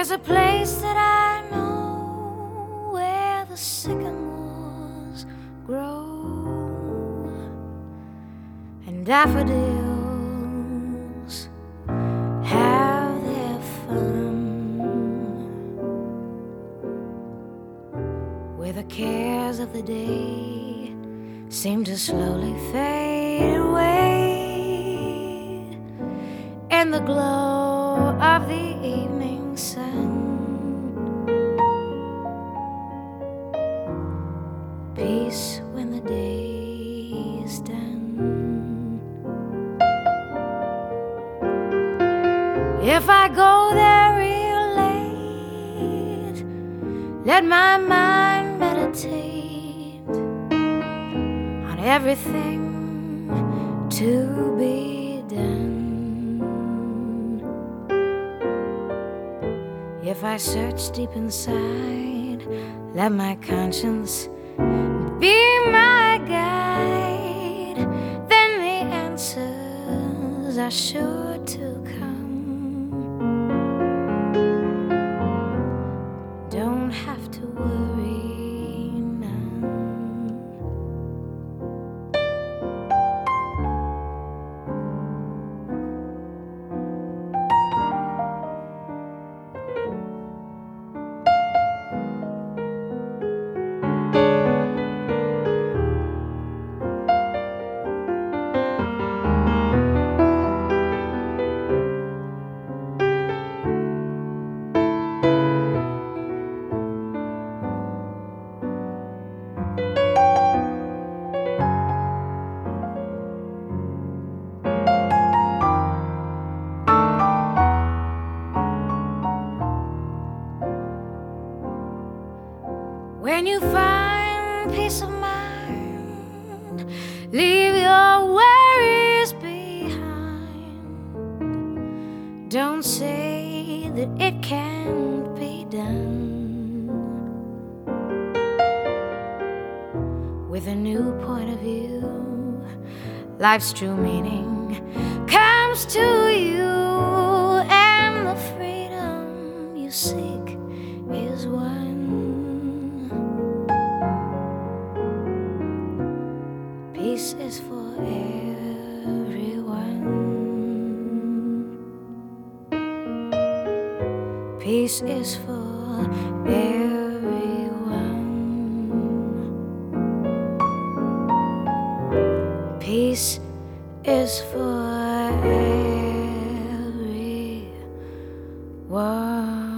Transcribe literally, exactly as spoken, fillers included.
There's a place that I know where the sycamores grow and daffodils have their fun, where the cares of the day seem to slowly fade away in the glow of the evening sun. Peace when the day is done. If I go there real late, let my mind meditate on everything to be done. If I search deep inside, let my conscience be my guide, then the answers are sure to come. Don't have to worry none. When you find peace of mind, leave your worries behind. Don't say that it can't be done. With a new point of view, life's true meaning comes to you, and the freedom you seek is won. Peace is for everyone. Peace is for everyone. Peace is for everyone.